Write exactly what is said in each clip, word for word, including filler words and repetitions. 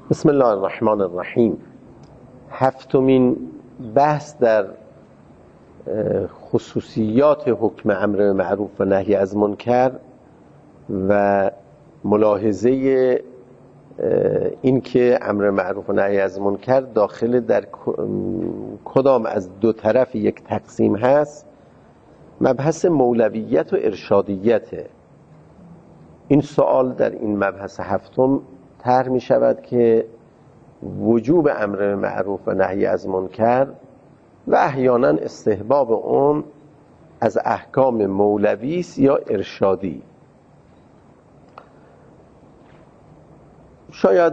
بسم الله الرحمن الرحیم. هفتمین بحث در خصوصیات حکم امر به معروف و نهی از منکر و ملاحظه این که امر معروف و نهی از منکر داخل در کدام از دو طرف یک تقسیم هست، مبحث مولویت و ارشادیته. این سوال در این مبحث هفتم طرح می شود که وجوب امر به معروف و نهی از منکر و احیانا استحباب اون از احکام مولوی است یا ارشادی. شاید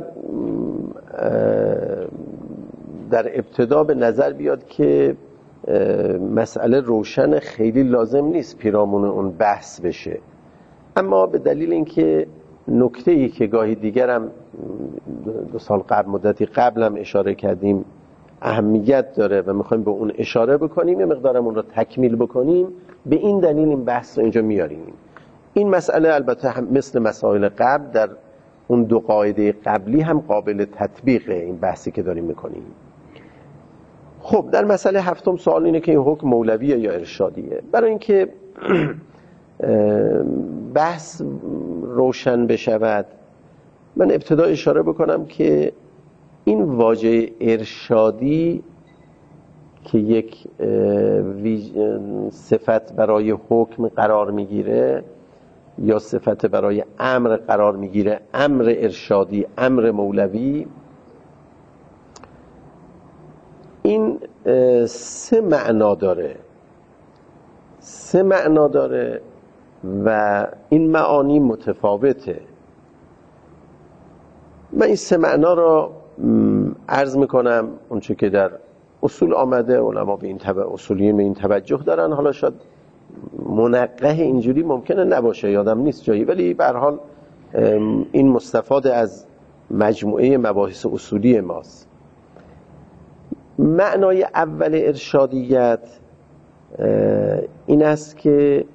در ابتدا به نظر بیاد که مسئله روشن، خیلی لازم نیست پیرامون اون بحث بشه، اما به دلیل اینکه نکته‌ای که گاهی دیگرم دو سال قبل مدتی قبلم اشاره کردیم اهمیت داره و میخوایم به اون اشاره بکنیم، یه مقدارم اون رو تکمیل بکنیم، به این دلیل این بحث رو اینجا میاریم. این مسئله البته هم مثل مسائل قبل در اون دو قاعده قبلی هم قابل تطبیقه، این بحثی که داریم میکنیم. خب در مسئله هفتم سوال اینه که این حکم مولویه یا ارشادیه. برای اینکه بحث روشن بشود من ابتدا اشاره بکنم که این واژه ارشادی که یک صفت برای حکم قرار میگیره یا صفت برای امر قرار میگیره، امر ارشادی، امر مولوی، این سه معنا داره سه معنا داره و این معانی متفاوته. من این سه معنا را عرض میکنم اونچه که در اصول آمده، علما به این تبع اصولیین به این توجه دارن. حالا شاید منقح اینجوری ممکنه نباشه، یادم نیست جایی، ولی به هر حال این مستفاد از مجموعه مباحث اصولی ماست. معنای اول ارشادیت این است که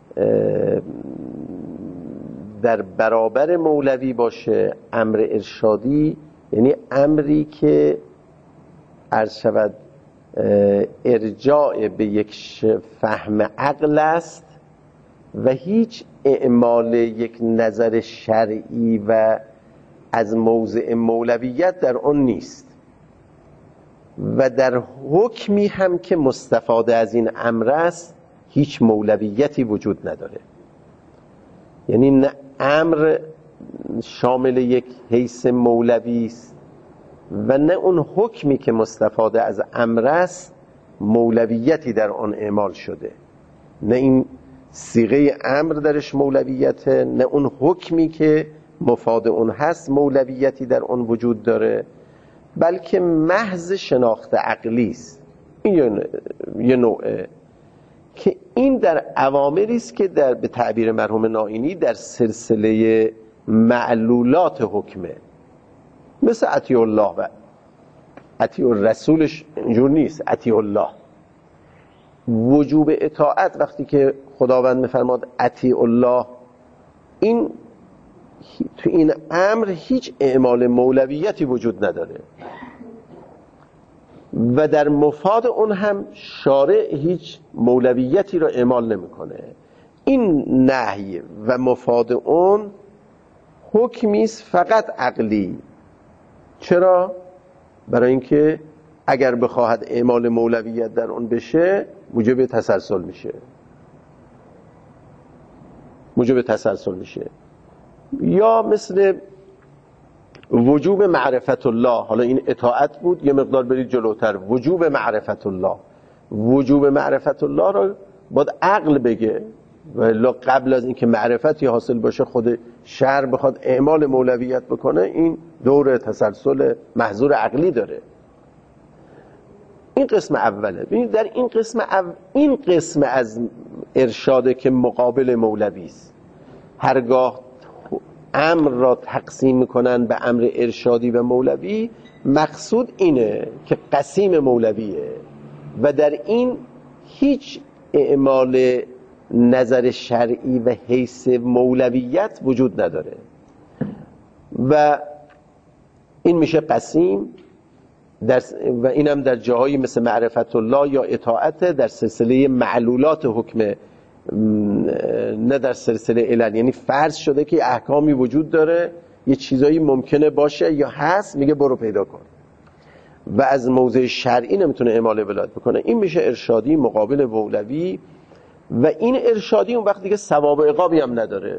در برابر مولوی باشه امر ارشادی، یعنی امری که عرض شود ارجاع به یک فهم عقل است و هیچ اعمال یک نظر شرعی و از موضع مولویت در آن نیست و در حکمی هم که مستفاده از این امر است هیچ مولویتی وجود نداره. یعنی نه امر شامل یک حیث مولوی است و نه اون حکمی که مستفاده از امر است مولویتی در آن اعمال شده. نه این صیغه امر درش مولویته، نه اون حکمی که مفاد اون هست مولویتی در آن وجود داره، بلکه محض شناخت عقلی است. این یه نوعه که این در اوامری است که در به تعبیر مرحوم نائینی در سلسله معلولات حکمه، مثل اطیع الله و اطیع الرسولش اینجور نیست. اطیع الله وجوب اطاعت، وقتی که خداوند میفرماد اطیع الله، این تو این امر هیچ اعمال مولویتی وجود نداره و در مفاد اون هم شارع هیچ مولویتی را اعمال نمیکنه. این نهی و مفاد اون حکمی است فقط عقلی. چرا؟ برای اینکه اگر بخواهد اعمال مولویت در اون بشه موجب تسلسل میشه موجب تسلسل میشه یا مثل وجوب معرفت الله. حالا این اطاعت بود، یه مقدار برید جلوتر، وجوب معرفت الله. وجوب معرفت الله رو باید عقل بگه، ولی قبل از اینکه معرفتی حاصل باشه خود شرع بخواد اعمال مولویت بکنه، این دور تسلسل محظور عقلی داره. این قسم اوله. ببینید در این قسم او... این قسم از ارشاده که مقابل مولوی است. هرگاه امر را تقسیم میکنن به امر ارشادی و مولوی، مقصود اینه که قسیم مولویه و در این هیچ اعمال نظر شرعی و حیث مولویت وجود نداره و این میشه قسیم در و اینم در جاهایی مثل معرفت الله یا اطاعت در سلسله معلولات حکم، نه در سلسله علل. یعنی فرض شده که احکامی وجود داره، یه چیزایی ممکنه باشه یا هست، میگه برو پیدا کن و از موضع شرعی نمیتونه اعمال ولایت بکنه. این میشه ارشادی مقابل مولوی و این ارشادی اون وقت دیگه ثواب و عقابی هم نداره.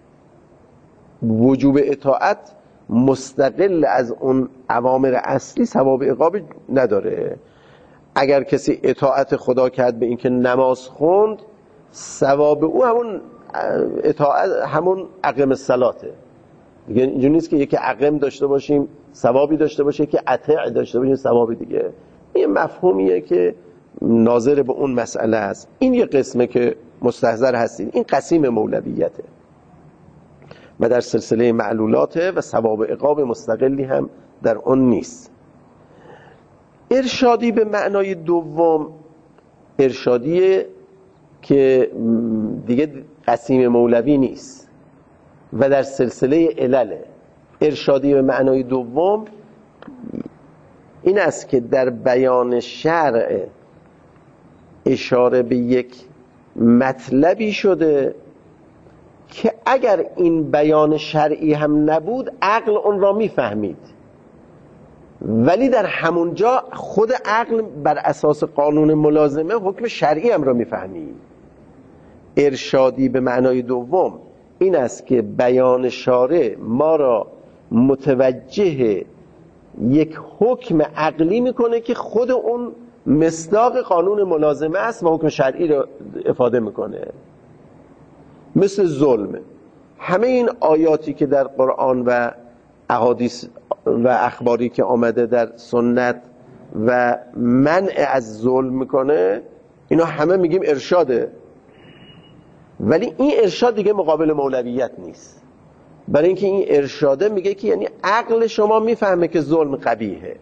وجوب اطاعت مستقل از اون اوامر اصلی ثواب و عقابی نداره. اگر کسی اطاعت خدا کرد به اینکه نماز خوند، ثواب او همون اطاعت همون اقیم الصلاته. دیگه اینجوری نیست که یکی اقیم داشته باشیم ثوابی داشته باشه که اطاع داشته باشیم ثوابی دیگه. این مفهومیه که ناظر به اون مسئله است. این یه قسمه که مستحضر هستید. این قسیم مولویته و در سلسله معلولاته و ثواب عقاب مستقلی هم در اون نیست. ارشادی به معنای دوم، ارشادی که دیگه قسیم مولوی نیست و در سلسله علله. ارشادی به معنای دوم این است که در بیان شرع اشاره به یک مطلبی شده که اگر این بیان شرعی هم نبود عقل اون را میفهمید، ولی در همونجا خود عقل بر اساس قانون ملازمه حکم شرعی هم را میفهمید. ارشادی به معنای دوم این است که بیان شارع ما را متوجه یک حکم عقلی میکنه که خود اون مصداق قانون ملازمه است و حکم شرعی را افاده میکنه. مثل ظلم. همه این آیاتی که در قرآن و احادیث و اخباری که آمده در سنت و منع از ظلم میکنه، اینا همه میگیم ارشاده، ولی این ارشاد دیگه مقابل مولویت نیست. برای اینکه این ارشاده میگه که یعنی عقل شما میفهمه که ظلم قبیحه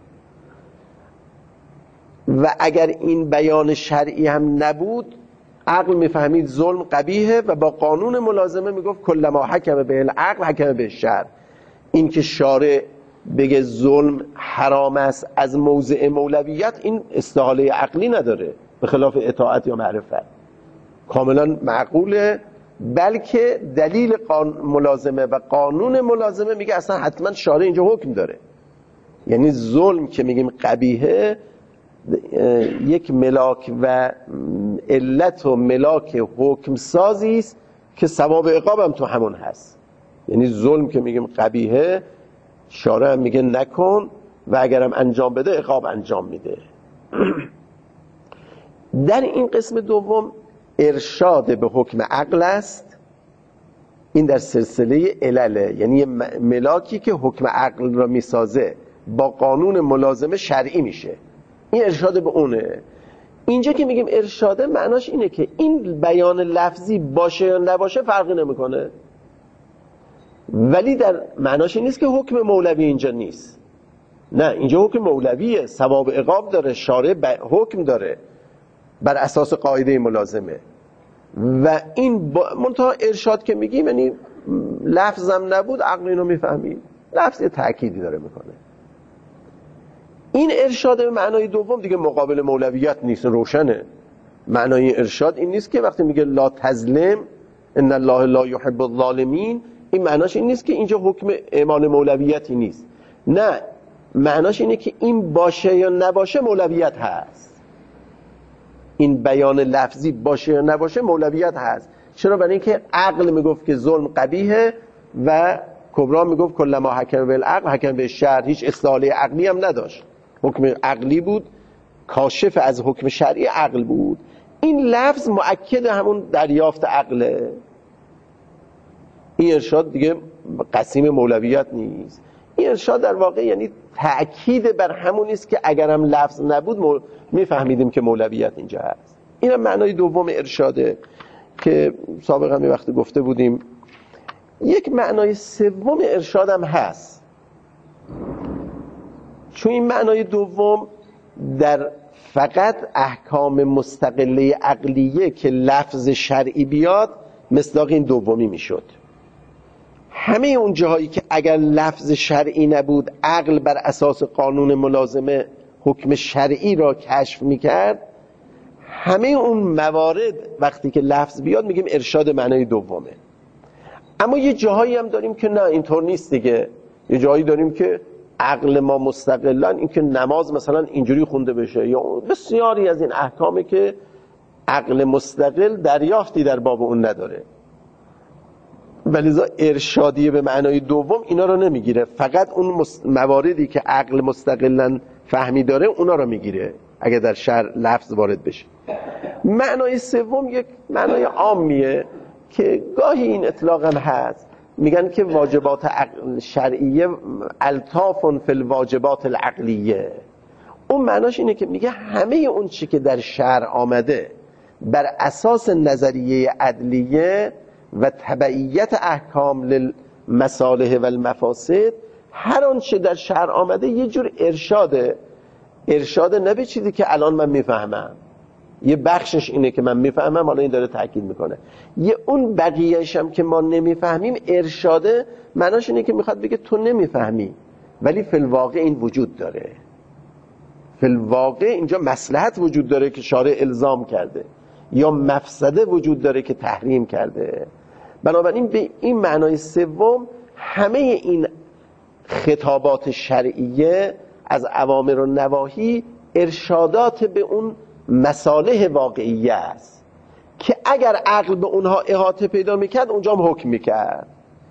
و اگر این بیان شرعی هم نبود عقل میفهمید ظلم قبیحه و با قانون ملازمه میگفت کلما حکم به العقل حکم به شرع. این که شارع بگه ظلم حرام است از موضع مولویت، این استحاله عقلی نداره، به خلاف اطاعت یا معرفت کاملا معقوله. بلکه دلیل ملازمه و قانون ملازمه میگه اصلا حتما شارع اینجا حکم داره. یعنی ظلم که میگیم قبیحه یک ملاک و علت و ملاک حکم سازی است که ثواب عقاب هم تو همون هست. یعنی ظلم که میگیم قبیحه، شارع هم میگه نکن و اگرم انجام بده عقاب انجام میده. در این قسم دوم ارشاد به حکم عقل است. این در سلسله علله، یعنی ملاکی که حکم عقل را میسازه با قانون ملازمه شرعی میشه. این ارشاد به اونه. اینجا که میگیم ارشاده معناش اینه که این بیان لفظی باشه یا نباشه فرقی نمیکنه، ولی در معناش این نیست که حکم مولوی اینجا نیست. نه، اینجا حکم مولویه، ثواب عقاب داره، شارع حکم داره بر اساس قاعده ملازمه. و این با... منتها ارشاد که میگیم یعنی لفظم نبود عقل اینو میفهمید، لفظ یه تأکیدی داره میکنه. این ارشاد به معنای دوم دیگه مقابل مولویت نیست، روشنه. معنای ارشاد این نیست که وقتی میگه لا تظلم ان الله لا يحب الظالمین، این معناش این نیست که اینجا حکم اعمال مولویتی نیست. نه، معناش اینه که این باشه یا نباشه مولویت هست. این بیان لفظی باشه یا نباشه مولویت هست. چرا؟ برای اینکه عقل میگفت که ظلم قبیحه و کبرا میگفت کلما حکم بالعقل حکم بالشرع. هیچ استحاله عقلی هم نداشت، حکم عقلی بود، کاشف از حکم شرعی عقل بود. این لفظ مؤکد همون دریافت عقله. این ارشاد دیگه قسیم مولویت نیست. این ارشاد در واقع یعنی تأکید بر همون است که اگرم لفظ نبود مول... میفهمیدیم که مولویت اینجا هست. اینم معنای دوم ارشاده که سابقا می وقتی گفته بودیم. یک معنای سوم ارشاد هم هست، چون این معنای دوم در فقط احکام مستقله عقلیه که لفظ شرعی بیاد مصداق این دومی میشد. همه اون جاهایی که اگر لفظ شرعی نبود عقل بر اساس قانون ملازمه حکم شرعی را کشف میکرد، همه اون موارد وقتی که لفظ بیاد میگیم ارشاد معنای دومه. اما یه جاهایی هم داریم که نه اینطور نیست دیگه. یه جاهایی داریم که عقل ما مستقلا این که نماز مثلا اینجوری خونده بشه، یا بسیاری از این احکامی که عقل مستقل دریافتی در باب اون نداره، ولذا ارشادیه به معنای دوم اینا رو نمیگیره، فقط اون مواردی که عقل مستقلا فهمی داره اونا رو میگیره اگه در شرع لفظ وارد بشه. معنای سوم یک معنای عامیه که گاهی این اطلاقا هست، میگن که واجبات عقل شرعیه الطاف فی الواجبات العقلیه. اون معناش اینه که میگه همه اون چی که در شرع آمده بر اساس نظریه عدلیه و تبعیت احکام للمصالح و المفاسد، هر آن چه در شرع آمده یه جور ارشاده. ارشاده نه به چیزی که الان من میفهمم، یه بخشش اینه که من میفهمم، حالا این داره تاکید میکنه، یه اون بقیه‌اش هم که ما نمیفهمیم. ارشاده معناش اینه که میخواد بگه تو نمیفهمی ولی فی الواقع این وجود داره، فی الواقع اینجا مصلحت وجود داره که شارع الزام کرده، یا مفسده وجود داره که تحریم کرده. بنابراین به این معنای سوم همه این خطابات شرعیه از اوامر و نواهی ارشادات به اون مصالح واقعیه است که اگر عقل به اونها احاطه پیدا میکرد اونجا هم حکم میکرد.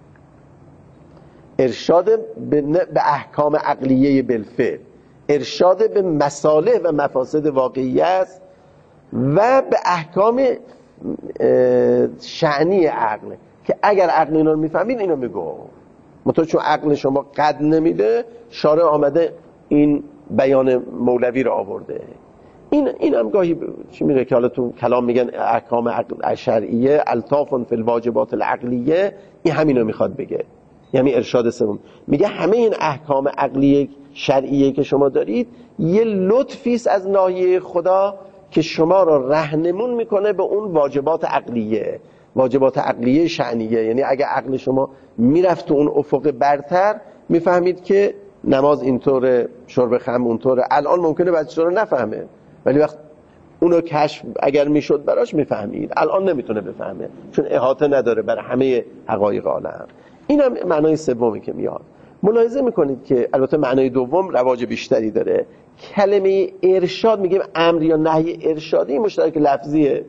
ارشاد به احکام عقلیه بالفعل، ارشاد به مصالح و مفاسد واقعیه است و به احکام شأنی عقل که اگر عقل اینا رو میفهمید اینو میگو. منتها چون عقل شما قد نمیده، شارع آمده این بیان مولوی رو آورده. این این هم گاهی چی میگه که حالا تو کلام میگن احکام عقل شرعیه الطاف فی الواجبات العقلیه، این همینو میخواد بگه. یعنی ارشاد سوم میگه همه این احکام عقلیه شرعیه که شما دارید یه لطفی است از ناحیه خدا که شما را راهنمون میکنه به اون واجبات عقلیه، واجبات عقلیه شأنیه. یعنی اگه عقل شما میرفت تو اون افق برتر میفهمید که نماز اینطوره، شرب خمر اونطوره. الان ممکنه بچه‌ها رو نفهمه ولی وقت اونو کشف اگر میشد براش میفهمید، الان نمیتونه بفهمه چون احاطه نداره بر همه حقایق عالم. اینم معنای سومی که میاد. ملاحظه میکنید که البته معنای دوم رواج بیشتری داره. کلمه ارشاد میگیم امر یا نهی ارشادی مشترک لفظیه.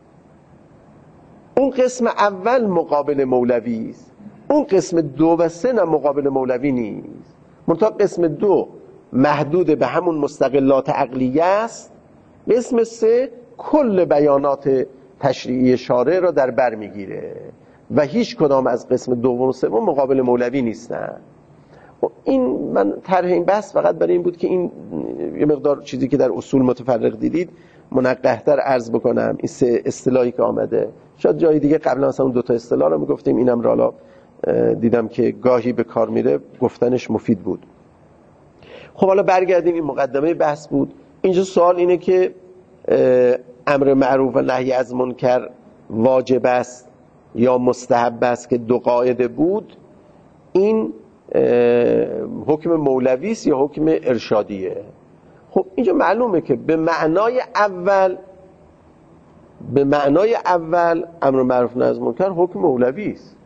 اون قسم اول مقابل مولوی است، اون قسم دو و سه نه مقابل مولوی نیست. منتها قسم دو محدود به همون مستقلات عقلیه است، قسم سه کل بیانات تشریعی شارع را در بر میگیره و هیچ کدام از قسم دوم و سوم مقابل مولوی نیستن. این من طرح این بحث فقط برای این بود که این یه مقدار چیزی که در اصول متفرق دیدید منقح‌تر عرض بکنم. این سه اصطلاحی که آمده، شاید جای دیگه قبلا مثلا اون دو تا اصطلاح رو میگفتیم، اینم را حالا دیدم که گاهی به کار میره، گفتنش مفید بود. خب حالا برگردیم، این مقدمه بحث بود. اینجا سوال اینه که امر معروف و نهی از منکر واجب است یا مستحب است که دو قاعده بود. این حکم مولوی است یا حکم ارشادیه؟ خب اینجا معلومه که به معنای اول به معنای اول امر معروف نهی از منکر حکم مولوی است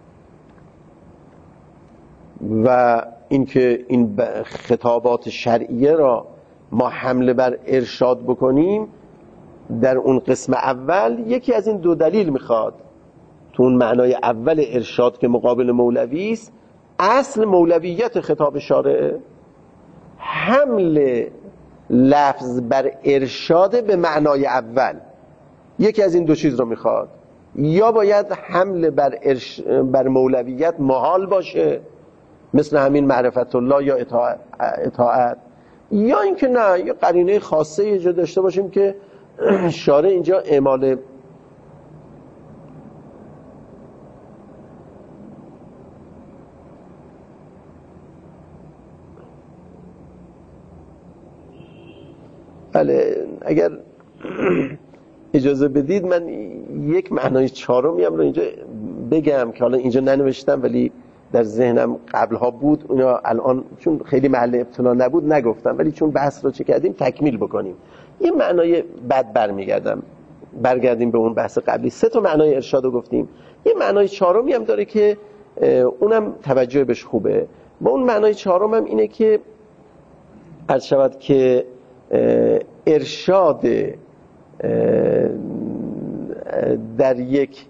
و اینکه این خطابات شرعیه را ما حمله بر ارشاد بکنیم در اون قسم اول یکی از این دو دلیل میخواد. تو اون معنای اول ارشاد که مقابل مولوی است، اصل مولویت خطاب شارع، حمل لفظ بر ارشاد به معنای اول یکی از این دو چیز رو میخواد. یا باید حمل بر, ارش... بر مولویت محال باشه مثل همین معرفت الله یا اطاعت, اطاعت. یا اینکه نه، یه قرینه خاصه یه جا داشته باشیم که شارع اینجا اعمال بله اگر اجازه بدید من یک معنای چهارمی هم رو اینجا بگم که حالا اینجا ننوشتم ولی در ذهنم قبلها بود، اونا الان چون خیلی محل ابتلا نبود نگفتم، ولی چون بحث رو چه کردیم تکمیل بکنیم. یه معنای بعد برمیگردم برگردیم به اون بحث قبلی. سه تا معنای ارشاد رو گفتیم، یه معنای چهارمی هم داره که اونم توجه بهش خوبه. با اون معنای چهارم هم اینه که عرض شود که ارشاد در یک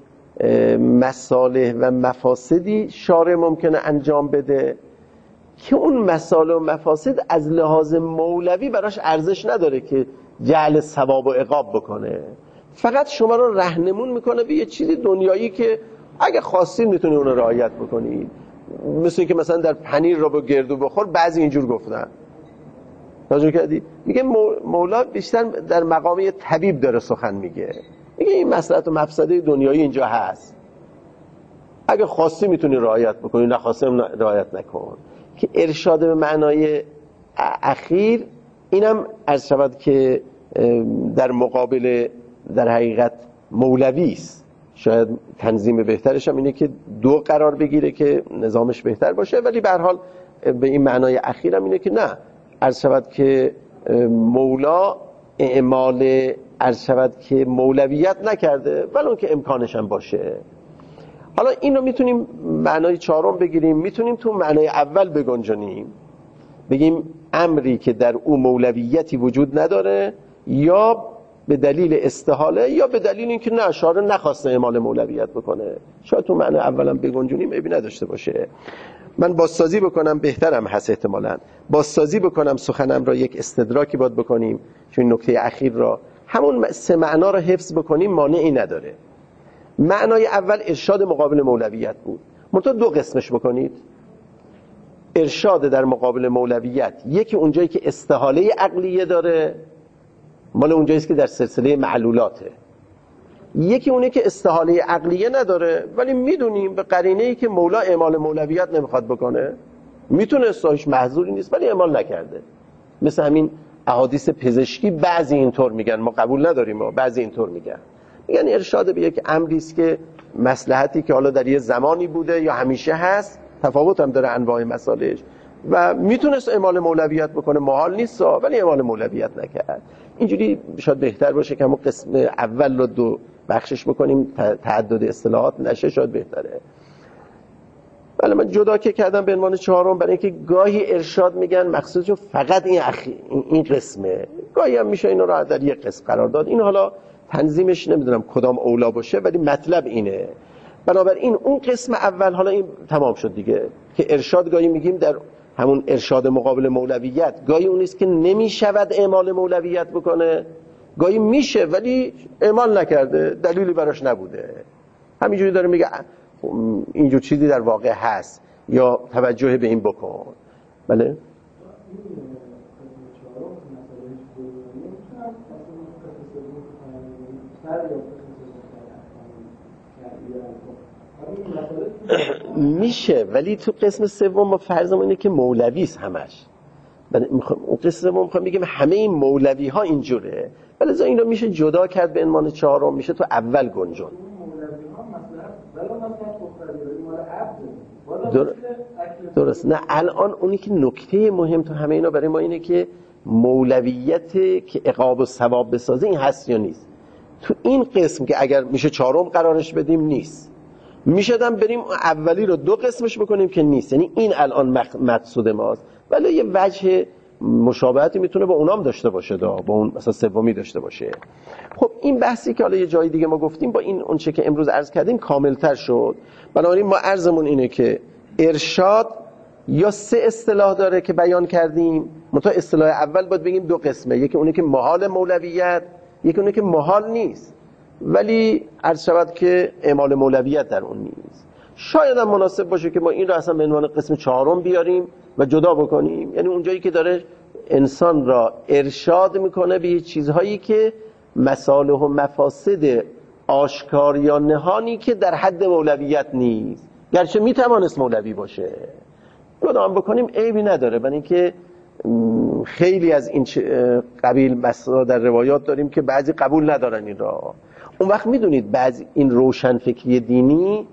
مصالح و مفاسدی شارع ممکنه انجام بده که اون مصالح و مفاسد از لحاظ مولوی براش ارزش نداره که جعل ثواب و عقاب بکنه، فقط شما رو راهنمون میکنه به یه چیزی دنیایی که اگه خواستید میتونید اون رو رعایت بکنید. مثل که مثلا در پنیر رو با گردو بخور، بعضی اینجور گفتن. توجه کردی؟ میگه مولا بیشتر در مقام یه طبیب داره سخن میگه، میگه این مصلحت و مفسده دنیایی اینجا هست، اگه خواستی میتونی رعایت بکنی، نخواستی رعایت نکن. که ارشاد به معنای اخیر اینم عرض شود که در مقابل در حقیقت مولوی است. شاید تنظیم بهترش هم اینه که دو قرار بگیره که نظامش بهتر باشه، ولی به هر حال به این معنای اخیر هم اینه که نه، عرض شود که مولا اعمال عرض شود که مولویت نکرده ولو که امکانش هم باشه. حالا این رو میتونیم معنای چهارم بگیریم، میتونیم تو معنای اول بگنجانیم، بگیم امری که در او مولویتی وجود نداره، یا به دلیل استحاله یا به دلیل اینکه نه شارع نخواسته اعمال مولویت بکنه. شاید تو معنای اولم بگنجونیم عیبی نداشته باشه. من بازسازی بکنم بهترم هست، احتمالاً بازسازی بکنم سخنم را، یک استدراکی باید بکنیم چون نکته اخیر را همون سه معنا را حفظ بکنیم مانعی نداره. معنای اول ارشاد مقابل مولویت بود، منتها دو قسمش بکنید. ارشاد در مقابل مولویت، یکی اونجایی که استحاله عقلیه داره، مال اونجایی است که در سلسله معلولاته. یکی اونه که استحاله عقلیه نداره ولی میدونیم به قرینه‌ای که مولا اعمال مولویت نمیخواد بکنه، میتونه هیچ محظوری نیست ولی اعمال نکرده. مثل همین احادیث پزشکی بعضی اینطور میگن، ما قبول نداریم، ما بعضی اینطور میگن، میگن ارشاد به یک امری است که مصلحتی که حالا در یه زمانی بوده یا همیشه هست، تفاوت هم داره انواع مسائلش، و میتونست اعمال مولویت بکنه، محال نیست ولی اعمال مولویت نکرد. اینجوری شاید بهتر باشه که همون قسم اول رو دو بخشش بکنیم، تعدد اصطلاحات نشه، شاید بهتره. ولی من جدا که کردم به عنوان چهارم برای اینکه گاهی ارشاد میگن مقصودشون فقط این اخی... این قسمه، گاهی هم میشه اینو رو در یک قسم قرار داد. این حالا تنظیمش نمیدونم کدام اولا باشه ولی مطلب اینه. بنابراین اون قسم اول حالا این تمام شد دیگه، که ارشاد گاهی میگیم در همون ارشاد مقابل مولویت، گاهی اون نیست که نمیشود اعمال مولویت بکنه، گاهی میشه ولی اعمال نکرده، دلیلی براش نبوده. همینجوری داره میگه اینجور چیزی در واقع هست یا توجه به این بکن. بله؟ میشه ولی تو قسم سوم ما فرضمون اینه که مولوی است همش. اون قسم سوم میخوام بگیم همه این مولوی ها اینجوره، ولی از این رو میشه جدا کرد به عنوان چهارم، میشه تو اول گنجون. در... درست. نه الان اونی که نکته مهم تو همه اینا برای ما اینه که مولویت که عقاب و ثواب بسازه این هست یا نیست. تو این قسم که اگر میشه چهارم قرارش بدیم نیست، میشدم بریم اولی رو دو قسمش بکنیم که نیست، یعنی این الان مقصود ماست، ولی یه وجه مشابهتی میتونه با اونام داشته باشه، دا با اون مثلا سومی داشته باشه. خب این بحثی که حالا یه جای دیگه ما گفتیم با این اون چه که امروز عرض کردیم کاملتر شد. بنابراین ما عرضمون اینه که ارشاد یا سه اصطلاح داره که بیان کردیم، منتها اصطلاح اول باید بگیم دو قسمه، یکی اونه که محال مولویت، یکی اونه که محال نیست ولی عرض شود که اعمال مولویت در اون نیست. شاید هم مناسب باشه که ما این رو اصلا به عنوان قسم چهارم بیاریم و جدا بکنیم، یعنی اونجایی که داره انسان را ارشاد میکنه به چیزهایی که مصالح و مفاسد آشکار یا نهانی که در حد مولویت نیست، گرچه میتوانست مولوی باشه، جدا هم بکنیم عیبی نداره. برای اینکه خیلی از این قبیل مسائل در روایات داریم که بعضی قبول ندارن این را. اون وقت میدونید بعضی این روشن فکری دینی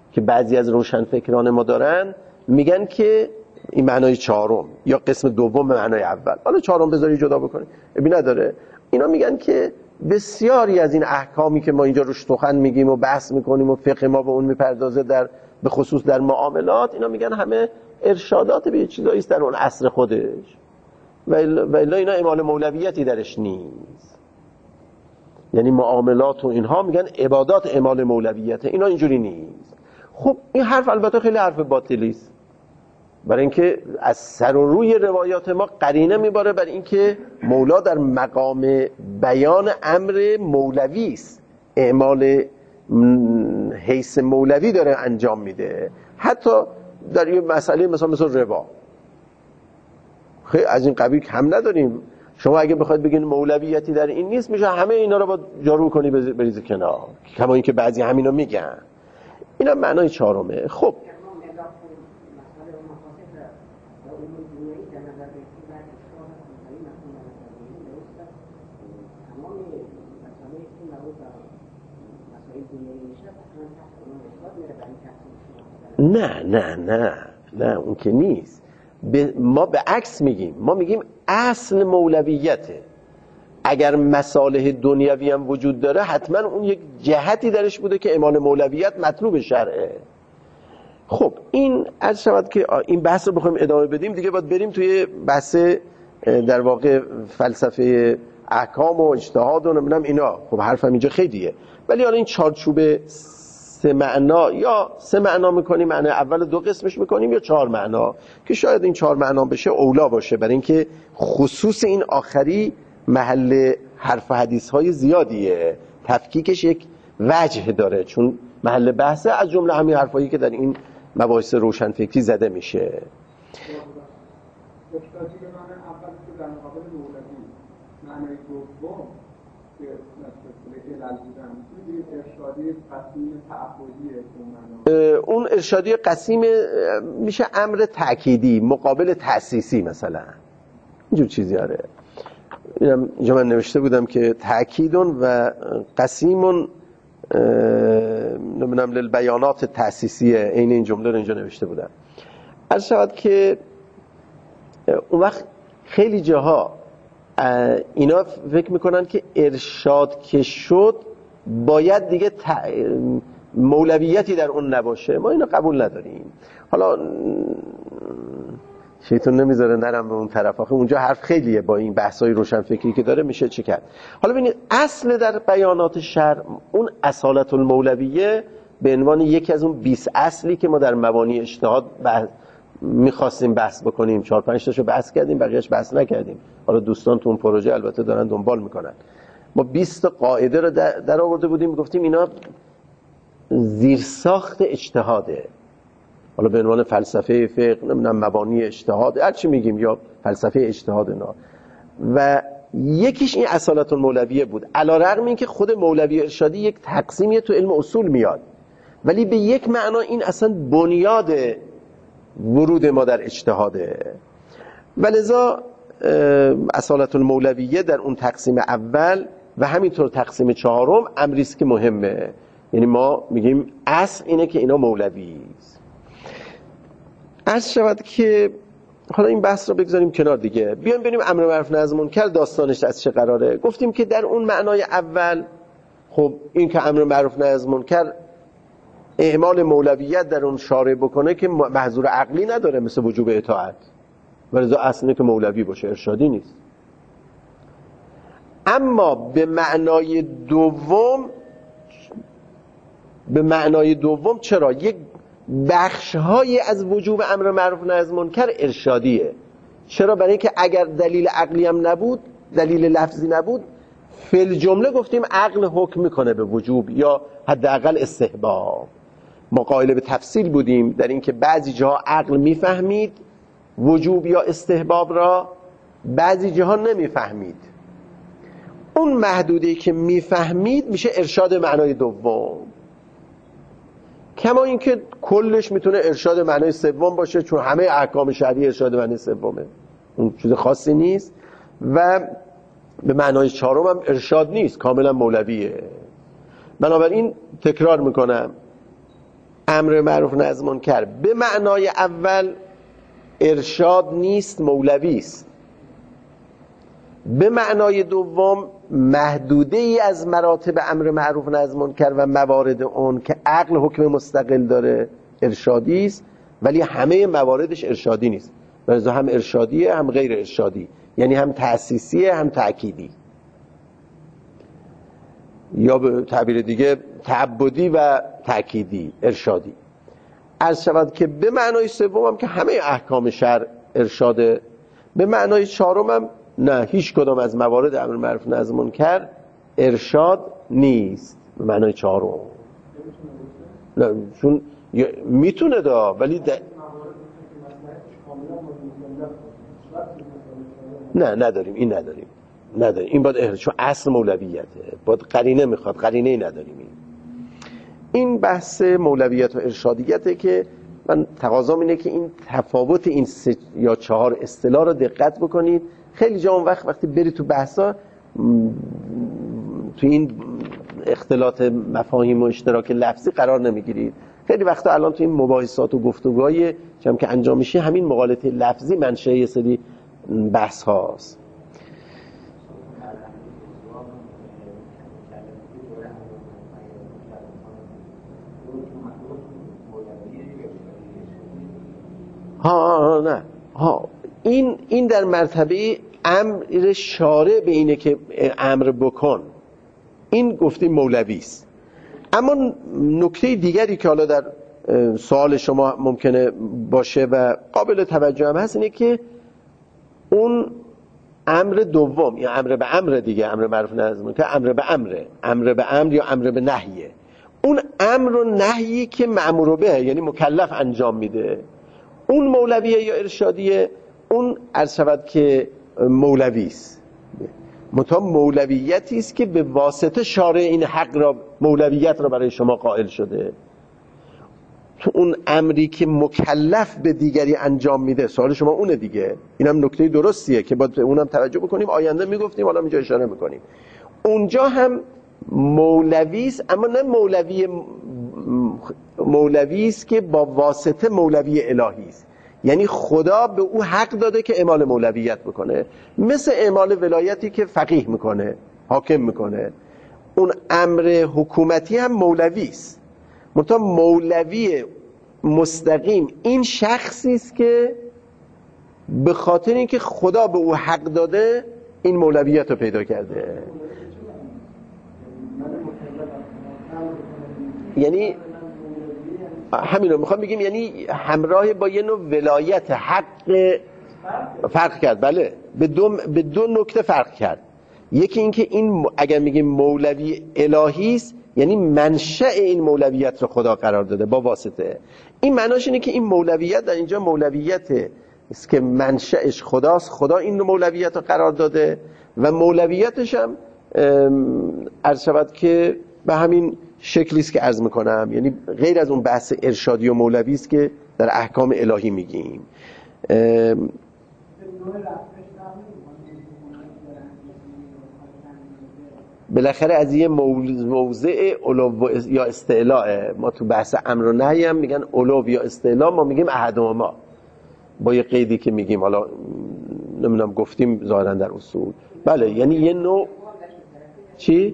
که بعضی از روشنفکران ما دارن، میگن که این معنای چهارم یا قسم دوم به معنای اول، حالا چهارم بذاری جدا بکنی ابی نداره. اینا میگن که بسیاری از این احکامی که ما اینجا روش سخن میگیم و بحث میکنیم و فقه ما به اون میپردازه، در به خصوص در معاملات، اینا میگن همه ارشادات به چیزایی است در اون عصر خودش و الا اینا اعمال مولویتی درش نیست. یعنی معاملات و اینها میگن عبادات اعمال مولویته، اینا اینجوری نیست. خب این حرف البته خیلی حرف باطلی است، برای اینکه از سر و روی روایات ما قرینه میباره بر اینکه مولا در مقام بیان امر مولوی است، اعمال حیث مولوی داره انجام میده. حتی در این مسئله مثلا مثل ربا خیلی از این قبیل هم نداریم. شما اگه بخواید بگین مولویتی در این نیست، میشه همه اینا رو با جارو کنی بریز کنار، کما اینکه بعضی همینو میگن. اینا معنای چهارمه. خب نه نه نه نه اون که نیست. ما به عکس میگیم، ما میگیم اصل مولویته. اگر مصالح دنیوی هم وجود داره، حتما اون یک جهتی درش بوده که اعمال مولویت مطلوب شرعه. خب این عرض شود که این بحث رو بخوایم ادامه بدیم دیگه باید بریم توی بحث در واقع فلسفه احکام و اجتهاد و نمیدونم اینا. خب حرفم اینجا خیلیه، ولی حالا این چارچوب سه معنا یا سه معنا میکنیم، معنی اول دو قسمش میکنیم یا چهار معنا، که شاید این چهار معنا بشه اولا باشه، برای اینکه خصوص این آخری محل حرف و حدیث های زیادیه، تفکیکش یک وجه داره چون محل بحثه، از جمله همین حرفایی که در این مباحث روشنفکری زده میشه. معنی دوم که مثل علل بودن ارشادی قسیم تعهدیه، اون ارشادی قسیم میشه امر تأکیدی مقابل تأسیسی مثلا، اینجور چیزی. آره اینم اینجا من نوشته بودم که تأکیدون و قسیمون نمیدونم للبیانات تأسیسیه، عین این جمله رو اینجا نوشته بودم. عرض شود که اون وقت خیلی جاها اینا فکر میکنن که ارشاد که شد باید دیگه مولویتی در اون نباشه. ما اینو قبول نداریم. حالا شیطان نمیذاره نرم به اون طرف، آخه اونجا حرف خیلیه با این بحثای روشنفکری که داره، میشه چی کرد. حالا ببینید اصل در بیانات شرع اون اصالت المولویه به عنوان یکی از اون بیست اصلی که ما در مبانی اجتهاد بحث میخواستیم بحث بکنیم، چهار پنج تاشو بحث کردیم، بقیه‌اش بحث نکردیم. حالا دوستان تو اون پروژه البته دارن دنبال میکنن. ما بیست قاعده رو در, در آورده بودیم، گفتیم اینا زیرساخت اجتهاده. حالا به عنوان فلسفه فقه، نمیدونم مبانی اجتهاد، هر چی میگیم، یا فلسفه اجتهاد اینا. و یکیش این اصالت المولویه بود. علی‌رغم اینکه خود مولوی ارشادی یک تقسیمی تو علم اصول میاد، ولی به یک معنا این اصلا بنیاد ورود ما در اجتهاده. ولذا اصالت المولویه در اون تقسیم اول و همینطور تقسیم چهارم امری است که مهمه. یعنی ما میگیم اصل اینه که اینا مولوی است. عرض شود که حالا این بحث رو بگذاریم کنار دیگه، بیایم ببینیم امر معروف نهی از منکر داستانش از چه قراره. گفتیم که در اون معنای اول، خب این که امر معروف نهی از منکر اعمال مولویت در اون شارع بکنه که محظور عقلی نداره مثل وجوب اطاعت، ولذا اصله که مولوی باشه، ارشادی نیست. اما به معنای دوم، به معنای دوم چرا یک بخش‌هایی از وجوب امر معروف نهی از منکر ارشادیه. چرا؟ برای اینکه اگر دلیل عقلی هم نبود، دلیل لفظی نبود، فی الجمله گفتیم عقل حکم میکنه به وجوب یا حداقل استحباب. ما قائل به تفصیل بودیم در اینکه بعضی جاها عقل میفهمید وجوب یا استحباب را، بعضی جاها نمیفهمید. اون محدودی که میفهمید میشه ارشاد معنای دوم، کما اینکه کلش میتونه ارشاد معنای سوم باشه، چون همه احکام شرعی ارشاد معنای سومه، اون چیز خاصی نیست. و به معنای چهارم هم ارشاد نیست، کاملا مولویه. بنابراین تکرار میکنم، امر معروف نهی از منکر به معنای اول ارشاد نیست، مولوی است. به معنای دوم محدوده ای از مراتب امر معروف نهی از منکر و موارد اون که عقل حکم مستقل داره ارشادی است، ولی همه مواردش ارشادی نیست. لذا هم ارشادیه هم غیر ارشادی، یعنی هم تأسیسیه هم تأکیدی، یا به تعبیر دیگه تعبدی و تأکیدی ارشادی. عرض شود که به معنای سوم هم که همه احکام شرع ارشاده. به معنای چهارم هم نه، هیچ کدام از موارد امر معروف نهی از منکر ارشاد نیست. به معنای چهارم نه، چون میتونه دا ولی ده... نه نداریم، این نداریم نداریم این باید احر... چون اصل مولویته، باید قرینه میخواد، قرینه نداریم. این این بحث مولویت و ارشادیته که من تقاضام اینه که این تفاوت این سه یا چهار اصطلاح رو دقت بکنید. خیلی جا اون وقت وقتی بری تو بحثا تو این اختلاط مفاهیم و اشتراک لفظی قرار نمیگیرید. خیلی وقتا الان تو این مباحثات و گفتگوهای چم که انجام میشه همین مغالطه لفظی منشأ یه سری بحث هاست. ها ها نه ها این این در مرتبه امر شارع به اینه که امر بکن، این گفتیم مولوی است. اما نکته دیگری که حالا در سوال شما ممکنه باشه و قابل توجه هم هست اینه که اون امر دوم یا امر به امر دیگه، امر معروف نهی از منکر، امر به امره، امر به امر یا امر به نهیه. اون امر و نهیی که مأمور به یعنی مکلف انجام میده، اون مولویه یا ارشادیه، اون عرض شود که مولوی است. متا مولویتی است که به واسطه شارع این حق را، مولویت را برای شما قائل شده. تو اون امری که مکلف به دیگری انجام میده، سوال شما اونه دیگه. اینم نکته درستیه که باید اونم توجه بکنیم. آینده میگفتیم، حالا اینجا اشاره میکنیم. اونجا هم مولوی است، اما نه مولوی مولوی است که با واسطه مولوی الهی است. یعنی خدا به او حق داده که اعمال مولویت بکنه، مثل اعمال ولایتی که فقیه میکنه، حاکم میکنه. اون امر حکومتی هم مولوی است. منتها مولوی مستقیم این شخصی است که به خاطر اینکه خدا به او حق داده این مولویت رو پیدا کرده. یعنی همین رو میخوام بگیم، یعنی همراه با یه نوع ولایت حق فرق کرد. بله، به دو به دو نکته فرق کرد. یکی اینکه این اگر میگیم مولوی الهی است، یعنی منشأ این مولویت رو خدا قرار داده با واسطه. این معناش اینه که این مولویت در اینجا مولویت است که منشأش خداست، خدا این مولویت رو قرار داده و مولویتش هم عرض شود که به همین شکلی است که عرض میکنم، یعنی غیر از اون بحث ارشادی و مولوی است که در احکام الهی میگیم. بالاخره از یه موضع علو یا استعلاء، ما تو بحث امر و نهی هم میگن علو یا استعلاء، ما میگیم احدهما با یه قیدی که میگیم، حالا نمیدونم گفتیم ظاهرا در اصول. بله، یعنی یه نوع چی؟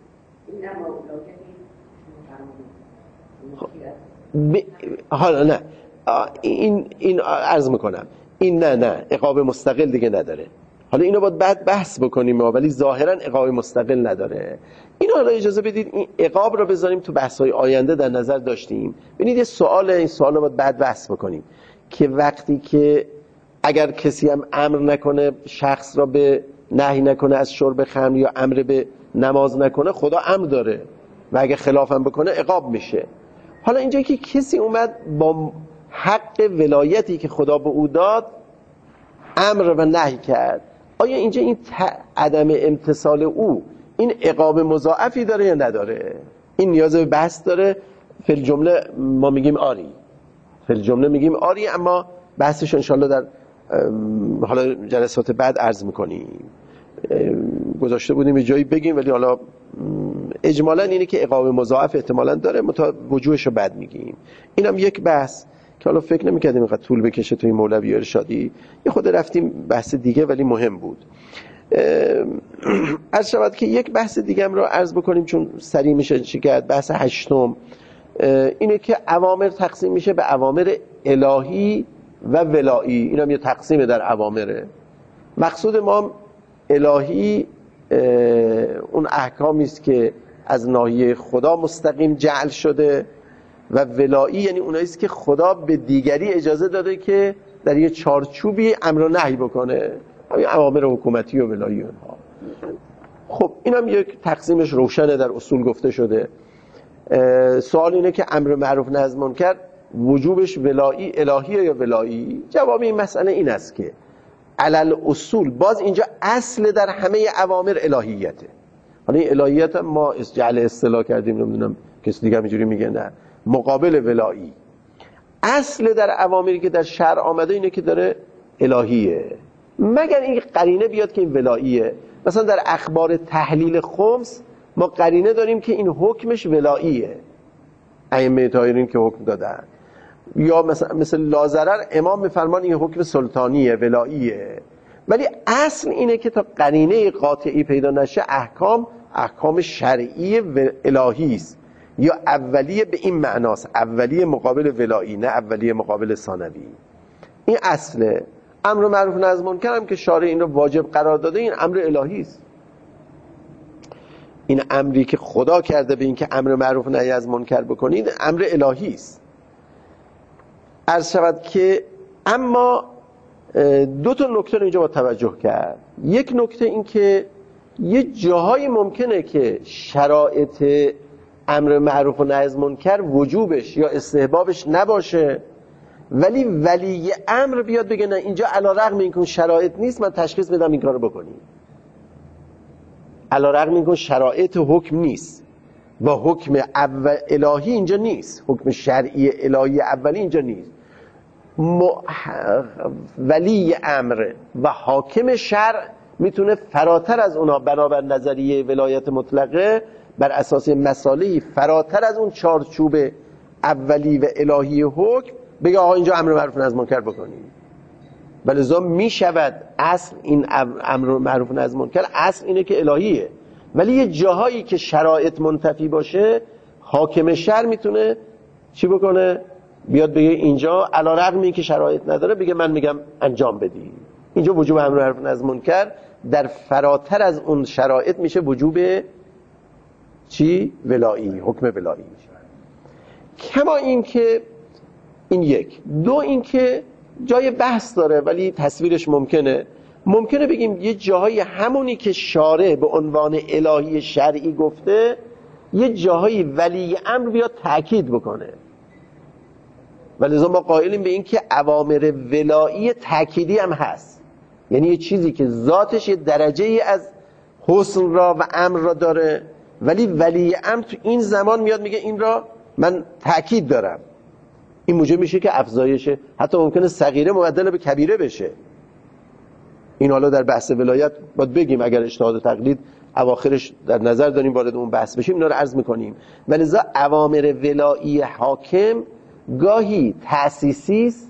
ب... حالا نه این این عرض میکنم این نه نه عقاب مستقل دیگه نداره. حالا اینو باید بعد بحث بکنیم، ولی ظاهرا عقاب مستقل نداره. اینو حالا اجازه بدید این عقاب رو بذاریم تو بحث‌های آینده در نظر داشتیم. ببینید یه سوال، این سوال رو باید بعد بحث بکنیم که وقتی که اگر کسی هم امر نکنه شخص را به نهی نکنه از شرب خمر یا امر به نماز نکنه، خدا امر داره و اگه خلافم بکنه عقاب میشه. حالا اینجا که کسی اومد با حق ولایتی که خدا به او داد امر و نهی کرد، آیا اینجا این عدم امتثال او این عقاب مضاعفی داره یا نداره؟ این نیاز به بحث داره. فی الجمله ما میگیم آری، فی الجمله میگیم آری، اما بحثش انشالله در حالا جلسات بعد عرض میکنیم. گذاشته بودیم یه جایی بگیم ولی حالا اجمالا اینه که اقامه مضاعف احتمالا داره، متا وجوهش رو بعد میگیم. اینم یک بحث که حالا فکر نمی‌کردیم اینقدر طول بکشه توی مولوی ارشادی، یه خود رفتیم بحث دیگه ولی مهم بود. عرض شود که یک بحث دیگه هم رو عرض بکنیم چون سریع میشه چیکارد. بحث هشتم اینه که اوامر تقسیم میشه به اوامر الهی و ولایی. اینم یه تقسیم در اوامره. مقصود ما الهی اون احکامی است که از ناحیه خدا مستقیم جعل شده و ولایی یعنی اونایی است که خدا به دیگری اجازه داده که در یه چارچوبی امر و نهی بکنه، همین اوامر حکومتی و ولایی اونها. خب اینم یک تقسیمش روشنه، در اصول گفته شده. سوال اینه که امر معروف نهی از منکر وجوبش ولایی الهیه یا ولایی؟ جواب این مسئله این است که علل اصول باز اینجا اصل در همه اوامر الهیته. حالا این الهیت ما جعل اصطلاح کردیم، نمیدونم کسی دیگه اینجوری میگه، نه، مقابل ولایی. اصل در اوامری که در شرع آمده اینه که داره الهیه، مگر این قرینه بیاد که این ولاییه. مثلا در اخبار تحلیل خمس ما قرینه داریم که این حکمش ولاییه، ائمه طاهرین که حکم دادن، یا مثلا مثل لازرر امام میفرمان این حکم سلطانیه ولاییه. ولی اصل اینه که تا قرینه قاطعی پیدا نشه احکام احکام شرعی و الهی است، یا اولیه به این معناست، اولیه مقابل ولایی، نه اولیه مقابل ثانوی. این اصله. امر معروف نهی از منکر هم که شارع این رو واجب قرار داده، این امر الهی است. این امری که خدا کرده به این که امر معروف نهی از منکر بکنید امر الهی است. عرض شود که اما دو تا نکته رو اینجا با توجه کرد. یک نکته این که یه جاهای ممکنه که شرایط امر معروف و نهی از منکر وجوبش یا استحبابش نباشه، ولی ولی امر بیاد بگه نه اینجا علی رغم اینکه شرایط نیست من تشخیص بدم این کارو بکنی، علی رغم اینکه شرایط حکم نیست و حکم اول الهی اینجا نیست، حکم شرعی الهی اولی اینجا نیست. م... ولی امر و حاکم شرع میتونه فراتر از اونا بنابر نظریه ولایت مطلقه بر اساس مصالحی فراتر از اون چارچوب اولی و الهی حکم بگه آقا اینجا امر معروف نهی از منکر بکنید. ولذا میشود اصل این امر معروف نهی از منکر اصل اینه که الهیه، ولی یه جاهایی که شرایط منتفی باشه حاکم شرع میتونه چی بکنه؟ بیاد بگه اینجا علی رغم اینکه شرایط نداره بگه من میگم انجام بدی. اینجا وجوب امر معروف نهی از منکر در فراتر از اون شرایط میشه وجوب چی؟ ولایی، حکم ولایی. کما این که این یک دو این که جای بحث داره ولی تصویرش ممکنه ممکنه بگیم یه جاهای همونی که شارع به عنوان الهی شرعی گفته یه جاهای ولی امر بیاد تأکید بکنه. ولذا ما قائلیم به این که اوامر ولایی تأکیدی هم هست، یعنی یه چیزی که ذاتش یه درجه ای از حسن را و امر را داره، ولی ولی امر تو این زمان میاد میگه این را من تأکید دارم. این موجب میشه که افزایشه، حتی ممکنه صغیره مبدل به کبیره بشه. این حالا در بحث ولایت باید بگیم، اگر اجتهاد و تقلید اواخرش در نظر داریم وارد اون بحث بشیم اینا رو عرض میکنیم. ولذا اوامر ولایی حاکم گاهی تأسیسی است،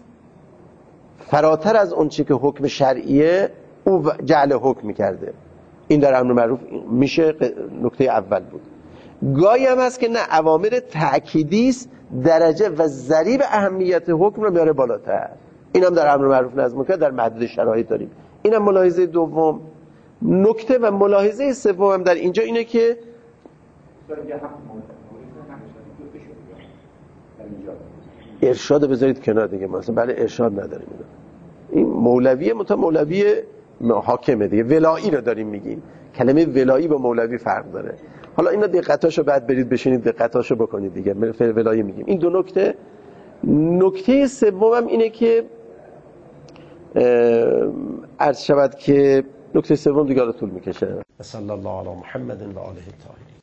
فراتر از اون چی که حکم شرعیه او جعل حکم میکرده. این در امر معروف میشه نکته اول بود. گاهی هم هست که نه، اوامر تأکیدی است، درجه و ضریب اهمیت حکم رو میاره بالاتر. این هم در امر معروف نهی از منکر در محدود شرایط داریم. این هم ملاحظه دوم. نکته و ملاحظه سوم هم در اینجا اینه که ارشاد بذارید کنار دیگه، مثلا بله ارشاد نداریم. این مولویه متا مولوی حاکمه دیگه، ولایی رو داریم میگیم. کلمه ولایی با مولوی فرق داره. حالا اینا دقتاشو بعد برید بشینید دقتاشو بکنید دیگه. ولایی میگیم. این دو نکته. نکته سومم اینه که عرض شود که نکته سوم دیگه رو طول میکشه. صلی الله علی محمد و آله الطاهرین.